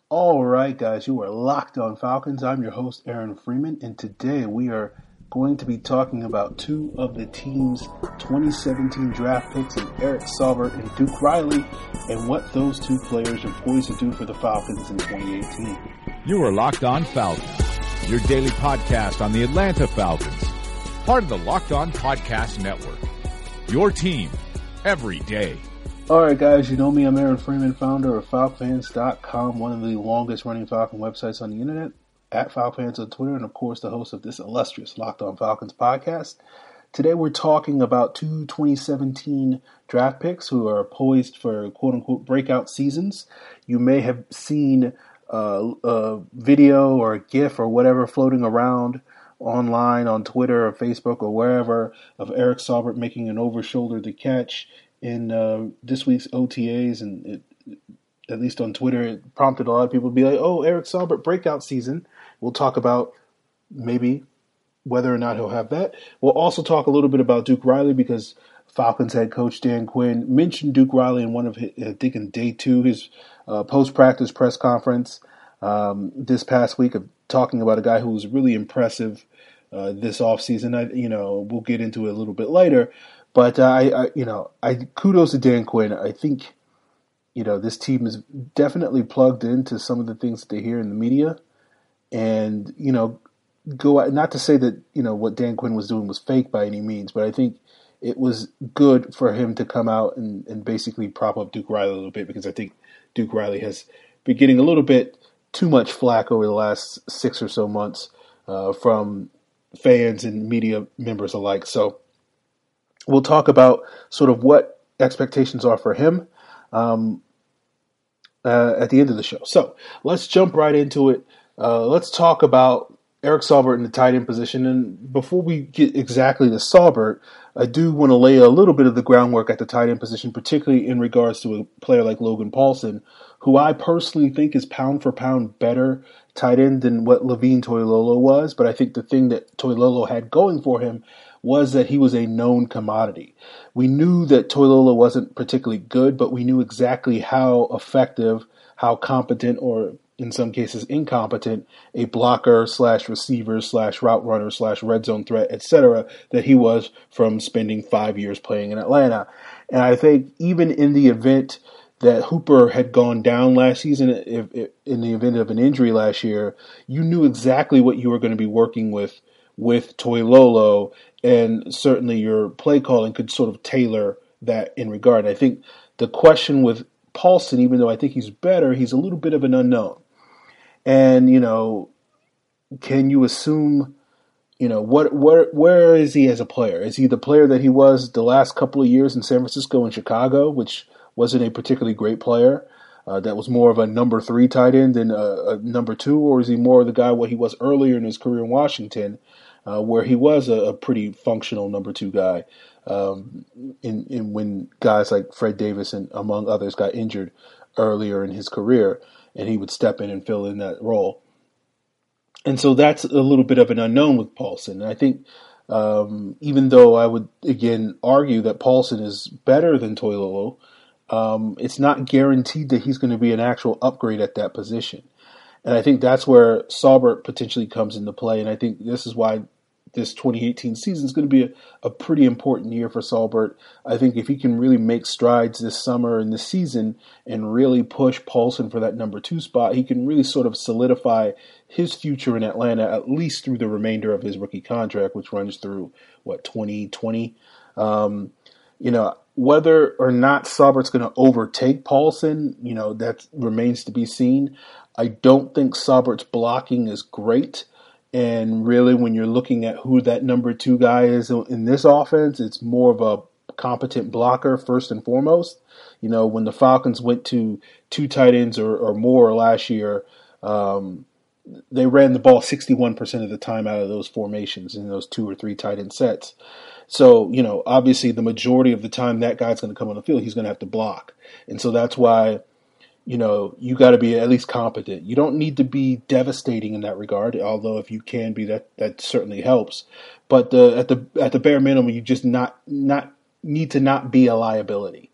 All right, guys, you are locked on Falcons. I'm your host, Aaron Freeman, and today we are going to be talking about two of the team's 2017 draft picks in Eric Saubert and Duke Riley, and what those two players are poised to do for the Falcons in 2018. You are Locked On Falcons, your daily podcast on the Atlanta Falcons, part of the Locked On Podcast Network. Your team every day. All right, guys, you know me. I'm Aaron Freeman, founder of FalcFans.com, one of the longest-running Falcon websites on the internet, at FalcFans on Twitter, and, of course, the host of this illustrious Locked On Falcons podcast. Today, we're talking about two 2017 draft picks who are poised for quote-unquote breakout seasons. You may have seen a video or a GIF or whatever floating around online on Twitter or Facebook or wherever of Eric Saubert making an over-shoulder to catch in this week's OTAs, and at least on Twitter, it prompted a lot of people to be like, oh, Eric Saubert breakout season. We'll talk about maybe whether or not he'll have that. We'll also talk a little bit about Duke Riley because Falcons head coach Dan Quinn mentioned Duke Riley in one of his, I think in day two, his post-practice press conference this past week, of talking about a guy who was really impressive this offseason. We'll get into it a little bit later. But I kudos to Dan Quinn. I think, this team is definitely plugged into some of the things that they hear in the media, and go out, not to say that what Dan Quinn was doing was fake by any means, but I think it was good for him to come out and basically prop up Duke Riley a little bit, because I think Duke Riley has been getting a little bit too much flack over the last 6 or so months from fans and media members alike. So we'll talk about sort of what expectations are for him at the end of the show. So let's jump right into it. Let's talk about Eric Saubert in the tight end position. And before we get exactly to Saubert, I do want to lay a little bit of the groundwork at the tight end position, particularly in regards to a player like Logan Paulsen, who I personally think is pound for pound better tight end than what Levine Toilolo was. But I think the thing that Toilolo had going for him was that he was a known commodity. We knew that Toilolo wasn't particularly good, but we knew exactly how effective, how competent, or in some cases incompetent, a blocker / receiver / route runner / red zone threat, etc., that he was from spending 5 years playing in Atlanta. And I think even in the event that Hooper had gone down last season, in the event of an injury last year, you knew exactly what you were going to be working with Toilolo, and certainly your play calling could sort of tailor that in regard. I think the question with Paulsen, even though I think he's better, he's a little bit of an unknown. And, can you assume, where is he as a player? Is he the player that he was the last couple of years in San Francisco and Chicago, which wasn't a particularly great player? That was more of a number 3 tight end than a number 2, or is he more the guy what he was earlier in his career in Washington, where he was a pretty functional number 2 guy, in when guys like Fred Davis and among others got injured earlier in his career, and he would step in and fill in that role. And so that's a little bit of an unknown with Paulsen. And I think even though I would, again, argue that Paulsen is better than Toilolo, it's not guaranteed that he's going to be an actual upgrade at that position. And I think that's where Saubert potentially comes into play. And I think this is why this 2018 season is going to be a pretty important year for Saubert. I think if he can really make strides this summer and this season and really push Paulsen for that number 2 spot, he can really sort of solidify his future in Atlanta, at least through the remainder of his rookie contract, which runs through, 2020? Whether or not Saubert's going to overtake Paulsen, that remains to be seen. I don't think Saubert's blocking is great. And really, when you're looking at who that number 2 guy is in this offense, it's more of a competent blocker first and foremost. When the Falcons went to 2 tight ends or more last year, they ran the ball 61% of the time out of those formations in those 2 or 3 tight end sets. So, obviously the majority of the time that guy's going to come on the field, he's going to have to block. And so that's why, you got to be at least competent. You don't need to be devastating in that regard, although if you can be, that certainly helps. But at the bare minimum, you just not need to not be a liability.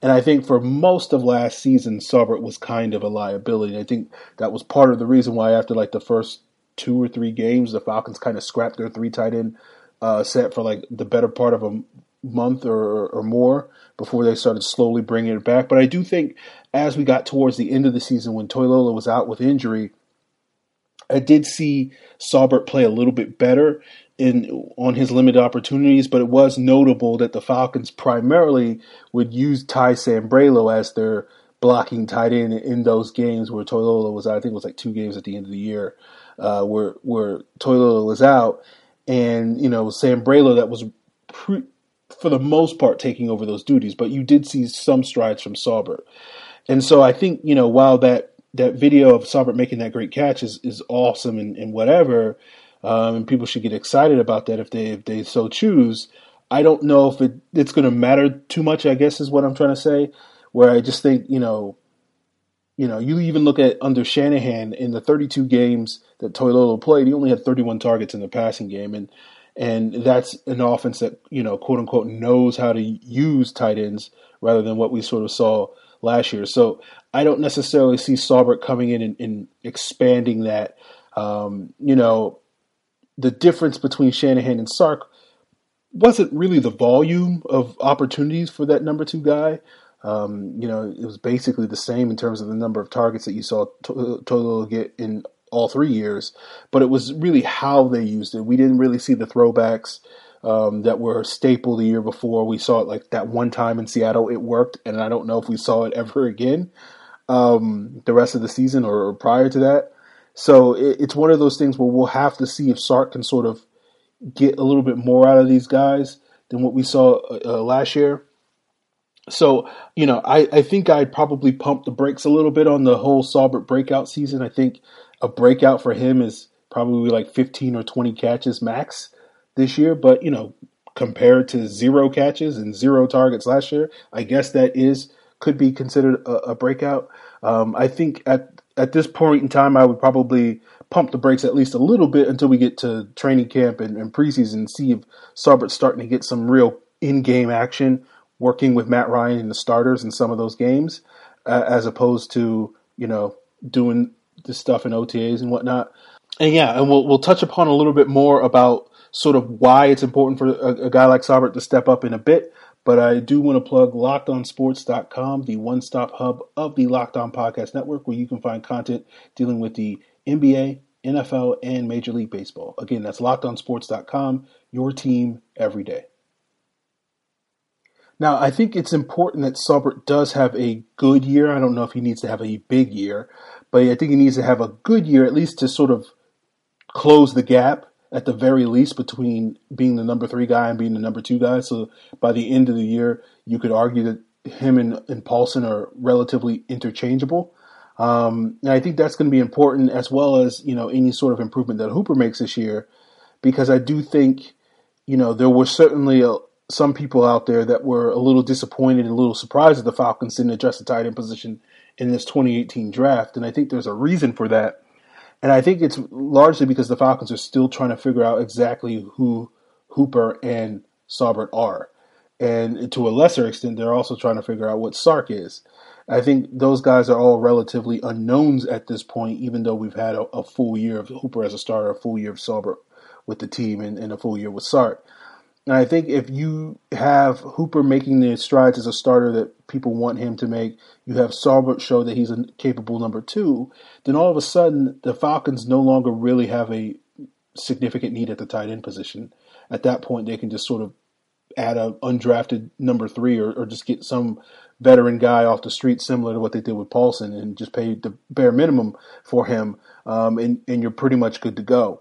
And I think for most of last season, Saubert was kind of a liability. I think that was part of the reason why after like the first 2 or 3 games, the Falcons kind of scrapped their 3 tight end set for like the better part of a month or more before they started slowly bringing it back. But I do think as we got towards the end of the season when Toilola was out with injury, I did see Saubert play a little bit better on his limited opportunities, but it was notable that the Falcons primarily would use Ty Sambrailo as their blocking tight end in those games where Toilola was out. I think it was like 2 games at the end of the year where Toilola was out. And, Sambrailo, that was for the most part taking over those duties, but you did see some strides from Saubert. And so I think, while that video of Saubert making that great catch is awesome and whatever, and people should get excited about that if they so choose, I don't know if it's going to matter too much, I guess is what I'm trying to say, where I just think, you even look at under Shanahan in the 32 games that Toilola played, he only had 31 targets in the passing game. And that's an offense that, quote unquote, knows how to use tight ends rather than what we sort of saw last year. So I don't necessarily see Saubert coming in and expanding that. The difference between Shanahan and Sark wasn't really the volume of opportunities for that number 2 guy. It was basically the same in terms of the number of targets that you saw Toilola get in all 3 years, but it was really how they used it. We didn't really see the throwbacks that were a staple the year before. We saw it like that one time in Seattle, it worked, and I don't know if we saw it ever again the rest of the season or prior to that. So it's one of those things where we'll have to see if Sark can sort of get a little bit more out of these guys than what we saw last year. So, I think I'd probably pump the brakes a little bit on the whole Saubert breakout season. I think a breakout for him is probably like 15 or 20 catches max this year. But, compared to 0 catches and 0 targets last year, I guess that could be considered a breakout. I think at this point in time, I would probably pump the brakes at least a little bit until we get to training camp and preseason and see if Saubert's starting to get some real in-game action working with Matt Ryan and the starters in some of those games, as opposed to, doing this stuff in OTAs and whatnot. And we'll touch upon a little bit more about sort of why it's important for a guy like Saubert to step up in a bit. But I do want to plug LockedOnSports.com, the one-stop hub of the Locked On Podcast Network, where you can find content dealing with the NBA, NFL, and Major League Baseball. Again, that's LockedOnSports.com, your team every day. Now, I think it's important that Saubert does have a good year. I don't know if he needs to have a big year, but I think he needs to have a good year, at least to sort of close the gap at the very least between being the number 3 guy and being the number 2 guy. So by the end of the year, you could argue that him and Paulson are relatively interchangeable. And I think that's going to be important, as well as, any sort of improvement that Hooper makes this year, because I do think, there were certainly some people out there that were a little disappointed and a little surprised that the Falcons didn't address the tight end position in this 2018 draft. And I think there's a reason for that. And I think it's largely because the Falcons are still trying to figure out exactly who Hooper and Saubert are. And to a lesser extent, they're also trying to figure out what Sark is. I think those guys are all relatively unknowns at this point, even though we've had a full year of Hooper as a starter, a full year of Saubert with the team, and a full year with Sark. And I think if you have Hooper making the strides as a starter that people want him to make, you have Saubert show that he's a capable number 2, then all of a sudden the Falcons no longer really have a significant need at the tight end position. At that point, they can just sort of add an undrafted number 3 or just get some veteran guy off the street similar to what they did with Paulson and just pay the bare minimum for him, and you're pretty much good to go.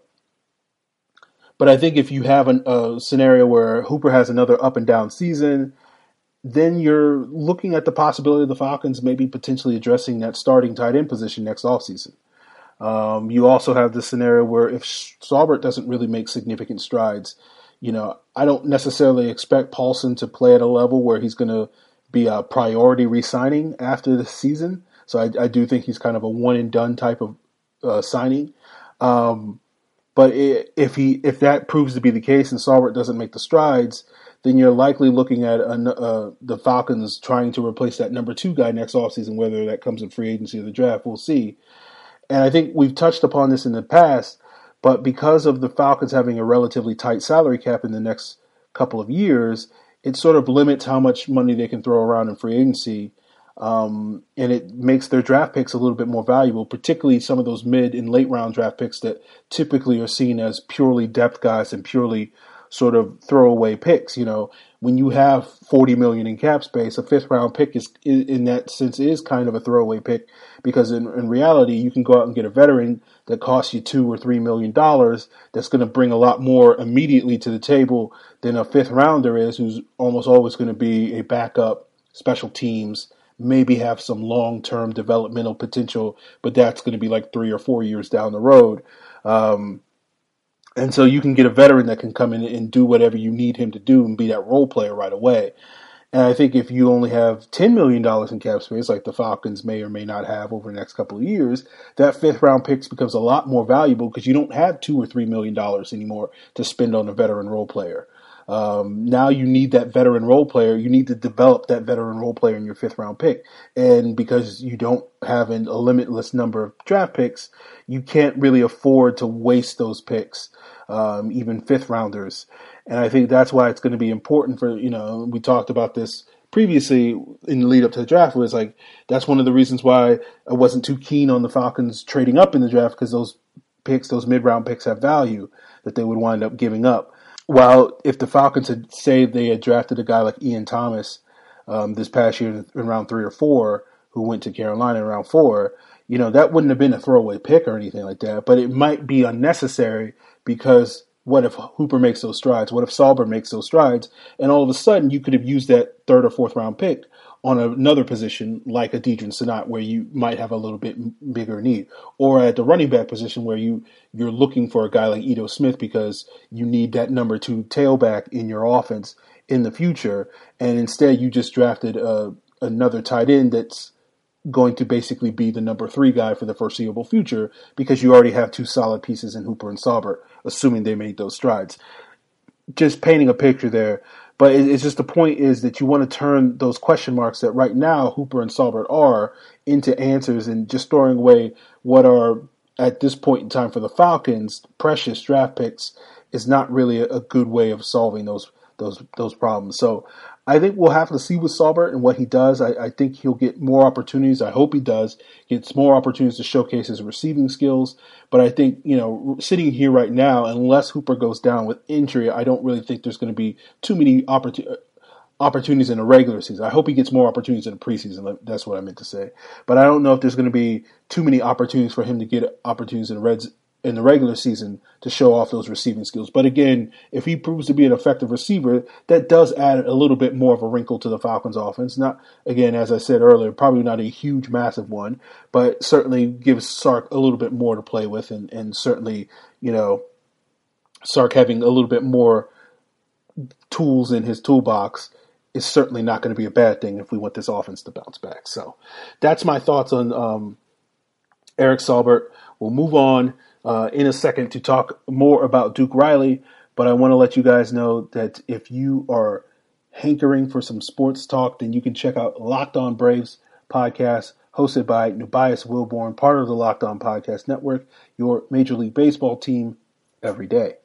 But I think if you have a scenario where Hooper has another up and down season, then you're looking at the possibility of the Falcons maybe potentially addressing that starting tight end position next offseason. You also have the scenario where if Saubert doesn't really make significant strides, I don't necessarily expect Paulson to play at a level where he's going to be a priority re-signing after the season. So I do think he's kind of a one-and-done type of signing. But if that proves to be the case and Saubert doesn't make the strides, then you're likely looking at the Falcons trying to replace that number 2 guy next offseason, whether that comes in free agency or the draft. We'll see. And I think we've touched upon this in the past, but because of the Falcons having a relatively tight salary cap in the next couple of years, it sort of limits how much money they can throw around in free agency. And it makes their draft picks a little bit more valuable, particularly some of those mid and late round draft picks that typically are seen as purely depth guys and purely sort of throwaway picks. When you have $40 million in cap space, a 5th round pick is in that sense is kind of a throwaway pick, because in reality you can go out and get a veteran that costs you $2 or $3 million that's going to bring a lot more immediately to the table than a 5th rounder is, who's almost always going to be a backup, special teams, maybe have some long-term developmental potential, but that's going to be like 3 or 4 years down the road. And so you can get a veteran that can come in and do whatever you need him to do and be that role player right away. And I think if you only have $10 million in cap space, like the Falcons may or may not have over the next couple of years, that 5th round pick becomes a lot more valuable because you don't have $2 or $3 million anymore to spend on a veteran role player. Now you need that veteran role player. You need to develop that veteran role player in your 5th round pick. And because you don't have a limitless number of draft picks, you can't really afford to waste those picks, even 5th rounders. And I think that's why it's going to be important for, we talked about this previously in the lead up to the draft, was like, that's one of the reasons why I wasn't too keen on the Falcons trading up in the draft, because those picks, those mid-round picks, have value that they would wind up giving up. While if the Falcons had they had drafted a guy like Ian Thomas this past year in round 3 or 4, who went to Carolina in round 4, that wouldn't have been a throwaway pick or anything like that. But it might be unnecessary, because what if Hooper makes those strides? What if Sauber makes those strides? And all of a sudden you could have used that 3rd or 4th round pick on another position like a Deidrin Senat, where you might have a little bit bigger need, or at the running back position where you're looking for a guy like Ito Smith because you need that number 2 tailback in your offense in the future, and instead you just drafted another tight end that's going to basically be the number 3 guy for the foreseeable future, because you already have 2 solid pieces in Hooper and Sauber, assuming they made those strides. Just painting a picture there. But it's just, the point is that you want to turn those question marks that right now Hooper and Saubert are into answers, and just throwing away what are, at this point in time for the Falcons, precious draft picks is not really a good way of solving those problems. So I think we'll have to see with Saubert and what he does. I think he'll get more opportunities. I hope he does. Gets more opportunities to showcase his receiving skills. But I think, sitting here right now, unless Hooper goes down with injury, I don't really think there's going to be too many opportunities in the regular season. I hope he gets more opportunities in the preseason. That's what I meant to say. But I don't know if there's going to be too many opportunities for him to get opportunities in the regular season to show off those receiving skills. But again, if he proves to be an effective receiver, that does add a little bit more of a wrinkle to the Falcons offense. Not, again, as I said earlier, probably not a huge, massive one, but certainly gives Sark a little bit more to play with, and certainly, Sark having a little bit more tools in his toolbox is certainly not going to be a bad thing if we want this offense to bounce back. So that's my thoughts on Eric Saubert. We'll move on in a second to talk more about Duke Riley, but I want to let you guys know that if you are hankering for some sports talk, then you can check out Locked On Braves podcast, hosted by Nubias Wilborn, part of the Locked On Podcast Network, your Major League Baseball team every day.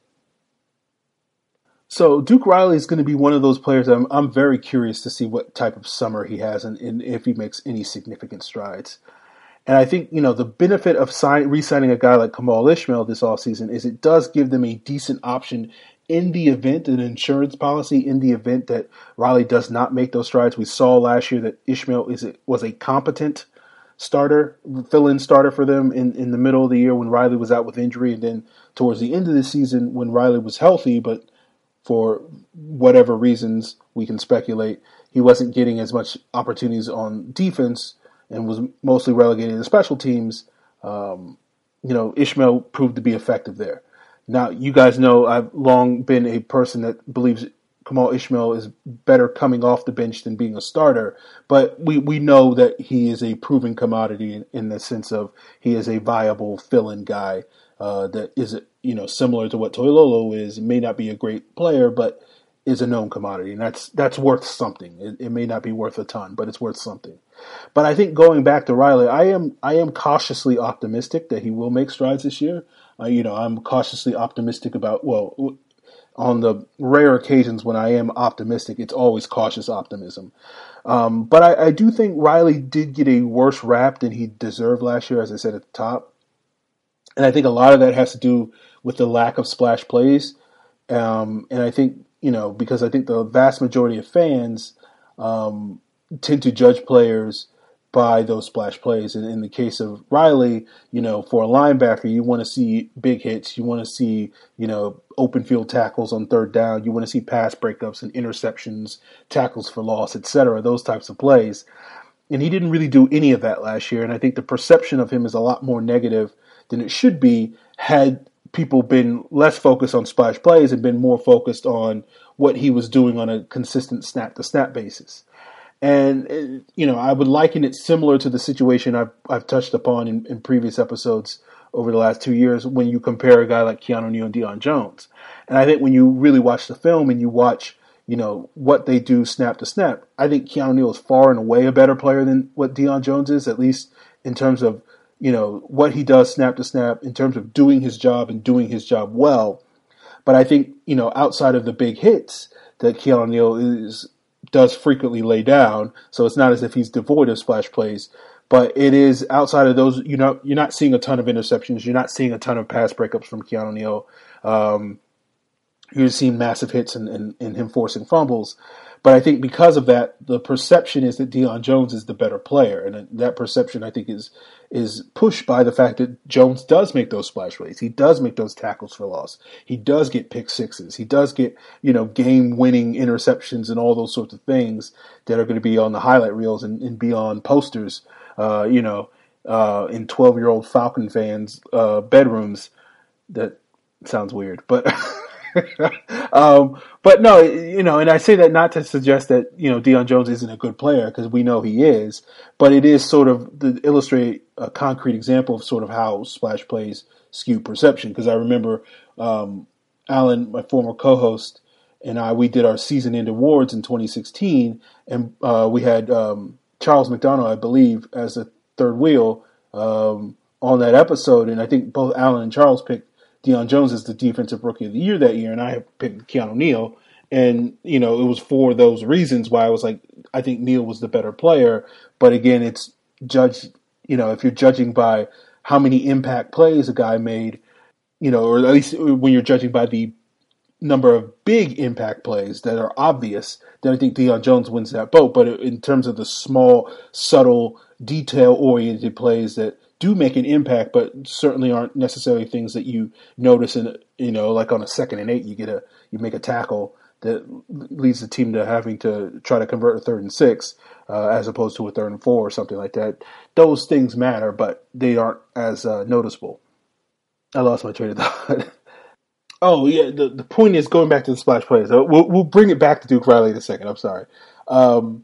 So Duke Riley is going to be one of those players that I'm very curious to see what type of summer he has and if he makes any significant strides. And I think, the benefit of re-signing a guy like Kamal Ishmael this offseason is it does give them a decent option in the event, an insurance policy in the event that Riley does not make those strides. We saw last year that Ishmael was a competent starter, fill-in starter for them in the middle of the year when Riley was out with injury, and then towards the end of the season when Riley was healthy, but for whatever reasons we can speculate, he wasn't getting as much opportunities on defense and was mostly relegated to special teams. Ishmael proved to be effective there. Now, you guys know I've long been a person that believes Kamal Ishmael is better coming off the bench than being a starter, but we know that he is a proven commodity in the sense of he is a viable fill-in guy that is, similar to what Toilolo is. He may not be a great player, but is a known commodity, and that's worth something. It may not be worth a ton, but it's worth something. But I think going back to Riley, I am cautiously optimistic that he will make strides this year. I'm cautiously optimistic about, well, on the rare occasions when I am optimistic, it's always cautious optimism. But I do think Riley did get a worse rap than he deserved last year, as I said at the top. And I think a lot of that has to do with the lack of splash plays. And I think, because I think the vast majority of fans tend to judge players by those splash plays. And in the case of Riley, for a linebacker, you want to see big hits. You want to see, open field tackles on third down. You want to see pass breakups and interceptions, tackles for loss, etc., those types of plays. And he didn't really do any of that last year. And I think the perception of him is a lot more negative than it should be had people been less focused on splash plays and been more focused on what he was doing on a consistent snap-to-snap basis. And, I would liken it similar to the situation I've touched upon in previous episodes over the last 2 years when you compare a guy like Keanu Neal and Deion Jones. And I think when you really watch the film and you watch, what they do snap to snap, I think Keanu Neal is far and away a better player than what Deion Jones is, at least in terms of, what he does snap to snap, in terms of doing his job and doing his job well. But I think, outside of the big hits that Keanu Neal does frequently lay down, so it's not as if he's devoid of splash plays, but it is outside of those, you're not seeing a ton of interceptions, you're not seeing a ton of pass breakups from Keanu Neal. You're seeing massive hits and him forcing fumbles. But I think because of that, the perception is that Deion Jones is the better player. And that perception, I think, is pushed by the fact that Jones does make those splash plays. He does make those tackles for loss. He does get pick sixes. He does get, game-winning interceptions and all those sorts of things that are going to be on the highlight reels and be on posters, in 12-year-old Falcon fans' bedrooms. That sounds weird, but... but no, and I say that not to suggest that, Deion Jones isn't a good player, because we know he is, but it is sort of to illustrate a concrete example of sort of how splash plays skew perception. Because I remember Alan, my former co-host, and we did our season end awards in 2016, and we had Charles McDonough, I believe, as a third wheel on that episode, and I think both Alan and Charles picked Deion Jones is the defensive rookie of the year that year, and I have picked Keanu Neal. And, it was for those reasons why I was like, I think Neal was the better player. But again, it's judged, if you're judging by how many impact plays a guy made, or at least when you're judging by the number of big impact plays that are obvious, then I think Deion Jones wins that vote. But in terms of the small, subtle, detail-oriented plays that do make an impact, but certainly aren't necessarily things that you notice in, like on a 2nd and 8, you make a tackle that leads the team to having to try to convert a 3rd and 6, as opposed to a 3rd and 4 or something like that. Those things matter, but they aren't as noticeable. I lost my train of thought. Oh yeah, the point is going back to the splash plays. We'll bring it back to Duke Riley in a second. I'm sorry. And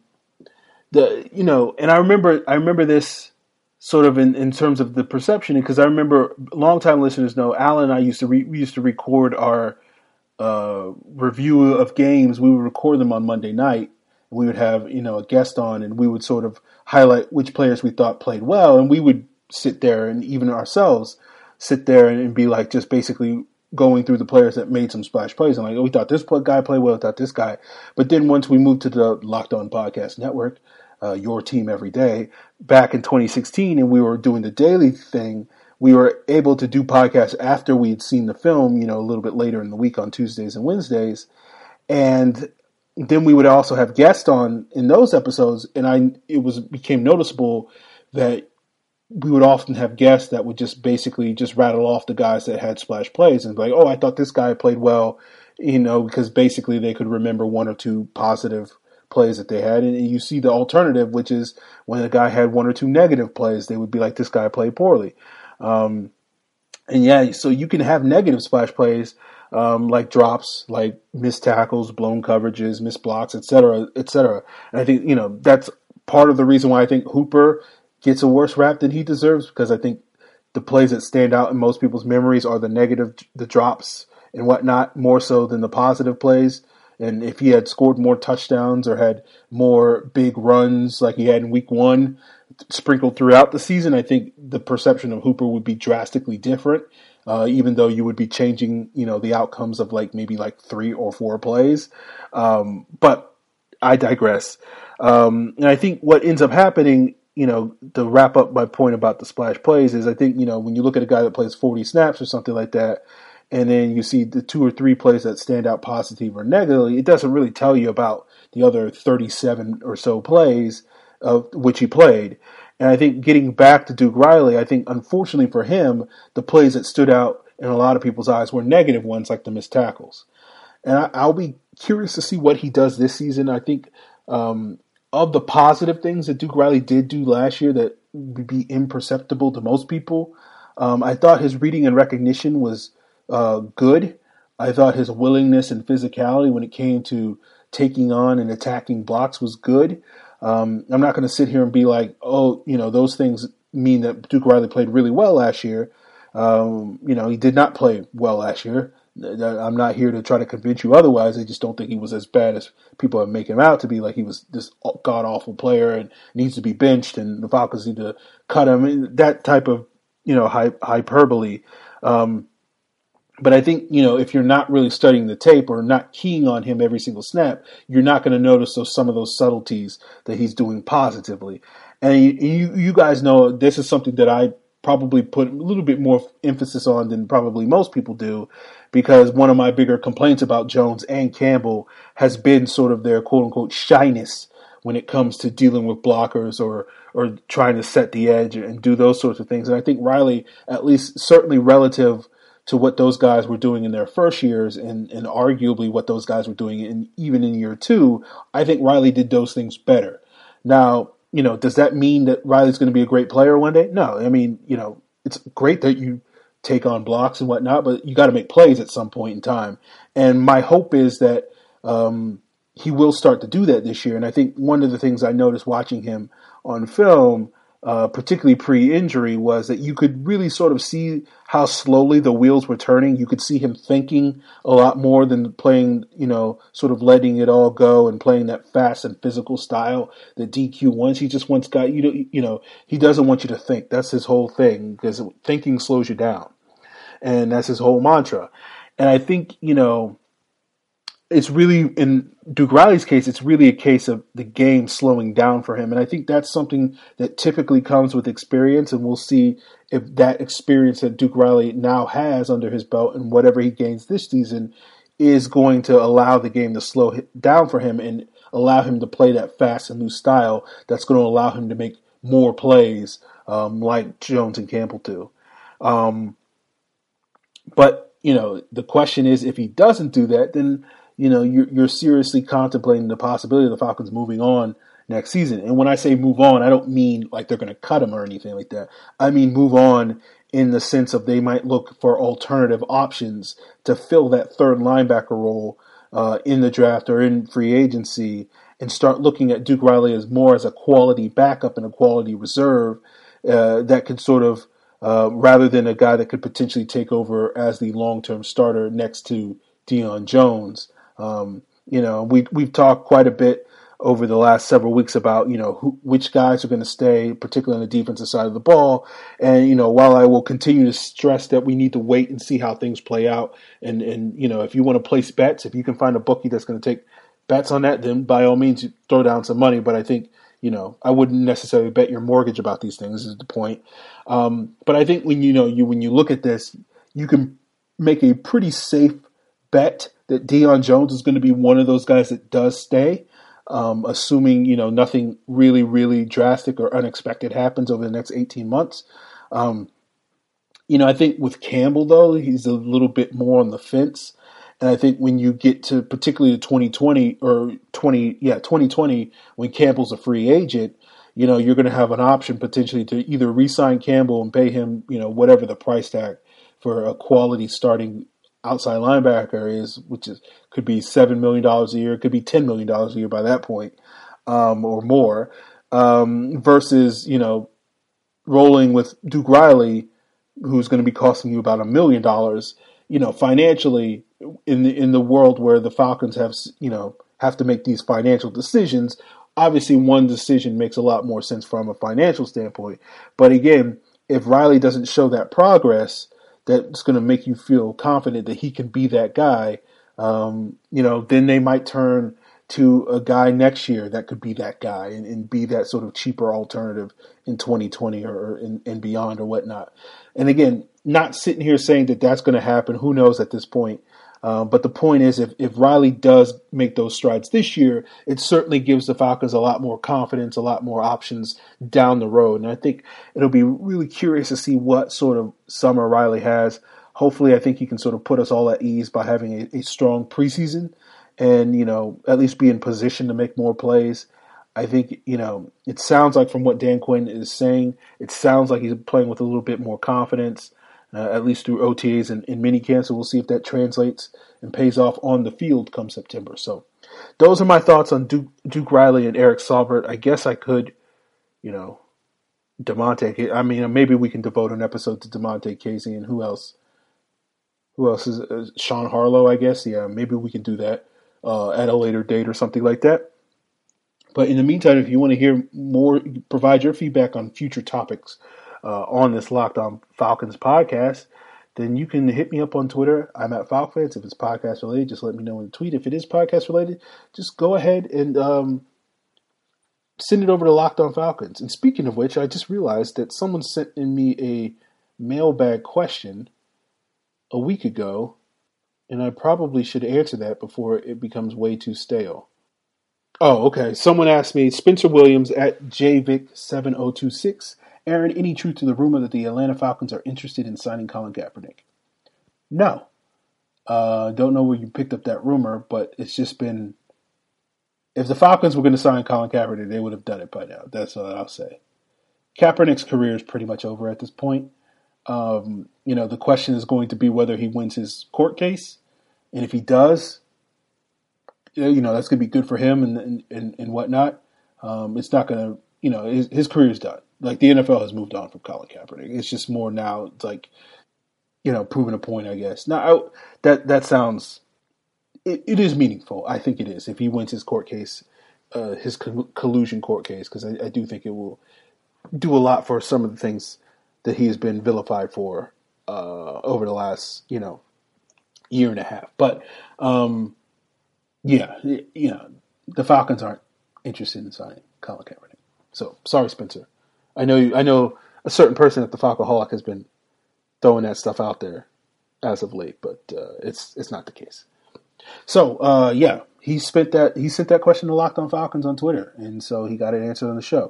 I remember this sort of in terms of the perception, because I remember longtime listeners know Alan and I used to record our review of games. We would record them on Monday night. We would have a guest on, and we would sort of highlight which players we thought played well, and we would sit there and even ourselves sit there and be like just basically going through the players that made some splash plays. And like, we thought this guy played well, we thought this guy. But then once we moved to the Locked On Podcast Network, your team every day, back in 2016, and we were doing the daily thing, we were able to do podcasts after we'd seen the film, a little bit later in the week on Tuesdays and Wednesdays. And then we would also have guests on in those episodes, and it became noticeable that we would often have guests that would just basically just rattle off the guys that had splash plays and be like, oh, I thought this guy played well, because basically they could remember one or two positive plays that they had. And you see the alternative, which is when a guy had one or two negative plays, they would be like, this guy played poorly. And yeah, so you can have negative splash plays, like drops, like missed tackles, blown coverages, missed blocks, et cetera, et cetera. And I think, that's part of the reason why I think Hooper gets a worse rap than he deserves, because I think the plays that stand out in most people's memories are the negative, the drops and whatnot, more so than the positive plays. And if he had scored more touchdowns or had more big runs like he had in week 1 sprinkled throughout the season, I think the perception of Hooper would be drastically different. Even though you would be changing, the outcomes of maybe 3 or 4 plays. But I digress. And I think what ends up happening, to wrap up my point about the splash plays is I think, when you look at a guy that plays 40 snaps or something like that, and then you see the 2 or 3 plays that stand out positively or negatively, it doesn't really tell you about the other 37 or so plays of which he played. And I think getting back to Duke Riley, I think unfortunately for him, the plays that stood out in a lot of people's eyes were negative ones like the missed tackles. And I'll be curious to see what he does this season. I think of the positive things that Duke Riley did do last year that would be imperceptible to most people, I thought his reading and recognition was good. I thought his willingness and physicality when it came to taking on and attacking blocks was good. I'm not going to sit here and be like, those things mean that Duke Riley played really well last year. He did not play well last year. I'm not here to try to convince you otherwise. I just don't think he was as bad as people have make him out to be. Like he was this god-awful player and needs to be benched and the Falcons need to cut him. That type of, hyperbole. But I think, if you're not really studying the tape or not keying on him every single snap, you're not going to notice some of those subtleties that he's doing positively. And you guys know this is something that I probably put a little bit more emphasis on than probably most people do, because one of my bigger complaints about Jones and Campbell has been sort of their quote-unquote shyness when it comes to dealing with blockers or trying to set the edge and do those sorts of things. And I think Riley, at least certainly relative to what those guys were doing in their first years and arguably what those guys were doing even in year 2, I think Riley did those things better. Now, does that mean that Riley's going to be a great player one day? No. I mean, it's great that you take on blocks and whatnot, but you got to make plays at some point in time. And my hope is that he will start to do that this year. And I think one of the things I noticed watching him on film, particularly pre-injury, was that you could really sort of see how slowly the wheels were turning. You could see him thinking a lot more than playing, sort of letting it all go and playing that fast and physical style that DQ wants. He just wants guys, he doesn't want you to think. That's his whole thing, because thinking slows you down. And that's his whole mantra. And I think, it's really, in Duke Riley's case, it's really a case of the game slowing down for him. And I think that's something that typically comes with experience. And we'll see if that experience that Duke Riley now has under his belt and whatever he gains this season is going to allow the game to slow down for him and allow him to play that fast and loose style that's going to allow him to make more plays like Jones and Campbell do. But, the question is, if he doesn't do that, then you're seriously contemplating the possibility of the Falcons moving on next season. And when I say move on, I don't mean like they're going to cut him or anything like that. I mean move on in the sense of they might look for alternative options to fill that third linebacker role in the draft or in free agency, and start looking at Duke Riley as more as a quality backup and a quality reserve that could sort of, rather than a guy that could potentially take over as the long-term starter next to Deion Jones. We've talked quite a bit over the last several weeks about, which guys are going to stay, particularly on the defensive side of the ball. And, while I will continue to stress that we need to wait and see how things play out, and if you want to place bets, if you can find a bookie that's going to take bets on that, then by all means, throw down some money. But I think, I wouldn't necessarily bet your mortgage about these things is the point. But I think when you look at this, you can make a pretty safe bet that Deion Jones is going to be one of those guys that does stay, assuming, nothing really, really drastic or unexpected happens over the next 18 months. I think with Campbell, though, he's a little bit more on the fence. And I think when you get to particularly 2020, when Campbell's a free agent, you're going to have an option potentially to either re-sign Campbell and pay him, whatever the price tag for a quality starting outside linebacker is, could be $7 million a year, it could be $10 million a year by that point, or more, versus, rolling with Duke Riley, who's going to be costing you about $1 million, financially, in the world where the Falcons have to make these financial decisions, obviously one decision makes a lot more sense from a financial standpoint. But again, if Riley doesn't show that progress, that's going to make you feel confident that he can be that guy. Then they might turn to a guy next year that could be that guy and be that sort of cheaper alternative in 2020 or and beyond or whatnot. And again, not sitting here saying that that's going to happen. Who knows at this point? But the point is, if Riley does make those strides this year, it certainly gives the Falcons a lot more confidence, a lot more options down the road. And I think it'll be really curious to see what sort of summer Riley has. Hopefully, I think he can sort of put us all at ease by having a strong preseason and, at least be in position to make more plays. I think, it sounds like from what Dan Quinn is saying, it sounds like he's playing with a little bit more confidence. At least through OTAs and minicamp, so we'll see if that translates and pays off on the field come September. So those are my thoughts on Duke Riley and Eric Saubert. I guess I could, DeMonte. I mean, maybe we can devote an episode to DeMonte Casey and who else? Who else is Sean Harlow? I guess. Yeah, maybe we can do that at a later date or something like that. But in the meantime, if you want to hear more, provide your feedback on future topics on this Locked On Falcons podcast, then you can hit me up on Twitter. I'm at FalcFans. If it's podcast related, just let me know in the tweet. If it is podcast related, just go ahead and send it over to Locked On Falcons. And speaking of which, I just realized that someone sent in me a mailbag question a week ago, and I probably should answer that before it becomes way too stale. Oh, okay. Someone asked me, Spencer Williams at JVic7026, Aaron, any truth to the rumor that the Atlanta Falcons are interested in signing Colin Kaepernick? No. Don't know where you picked up that rumor, but it's just been... If the Falcons were going to sign Colin Kaepernick, they would have done it by now. That's what I'll say. Kaepernick's career is pretty much over at this point. The question is going to be whether he wins his court case. And if he does, that's going to be good for him and whatnot. It's not going to... his career is done. Like, the NFL has moved on from Colin Kaepernick. It's just more now, it's like, proving a point, I guess. Now, that sounds, it is meaningful. I think it is. If he wins his court case, his collusion court case, because I do think it will do a lot for some of the things that he has been vilified for over the last, year and a half. But, the Falcons aren't interested in signing Colin Kaepernick. So, sorry, Spencer. I know a certain person at the Falcoholic has been throwing that stuff out there as of late, but it's not the case. So he sent that question to Locked On Falcons on Twitter, and so he got it answered on the show.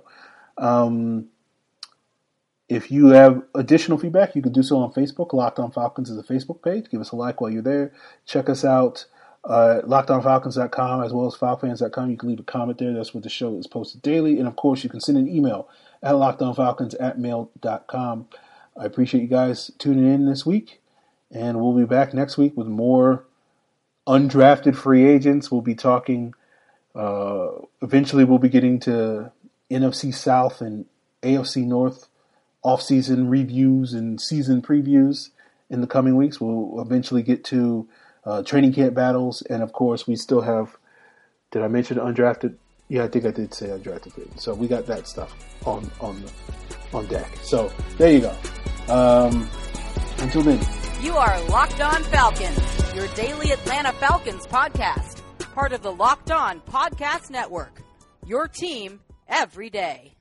If you have additional feedback, you can do so on Facebook. Locked On Falcons is a Facebook page. Give us a like while you're there. Check us out. LockedOnFalcons.com as well as FalcFans.com. You can leave a comment there. That's where the show is posted daily. And, of course, you can send an email at LockedOnFalcons@mail.com. I appreciate you guys tuning in this week. And we'll be back next week with more undrafted free agents. We'll be talking eventually we'll be getting to NFC South and AFC North off-season reviews and season previews in the coming weeks. We'll eventually get to training camp battles, and of course, we still have. Did I mention undrafted? Yeah, I think I did say undrafted free agents. So we got that stuff on deck. So there you go. Until then, you are Locked On Falcons, your daily Atlanta Falcons podcast, part of the Locked On Podcast Network. Your team every day.